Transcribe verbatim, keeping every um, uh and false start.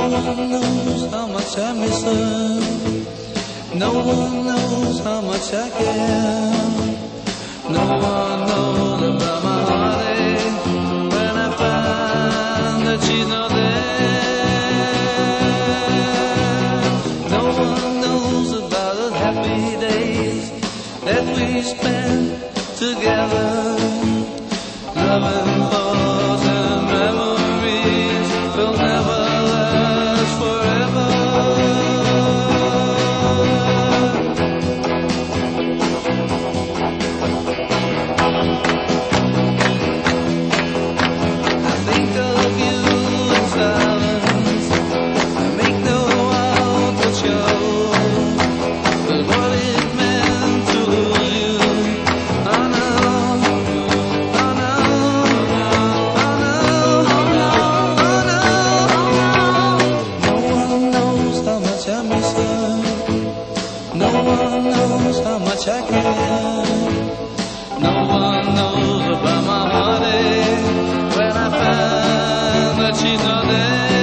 one knows how much I miss her. No one knows how much I care. No one knows about my heartache when I find that she's not there. No one knows about the happy days that we spent together, loving thoughts and memories will never last forever. I think of you in silence. I make no outward show, but what it meant to lose you, I know, I know, I know, I know, I know. No one knows how much I miss her. No one knows how much I care. No one knows about my heartache when I find that she's not there.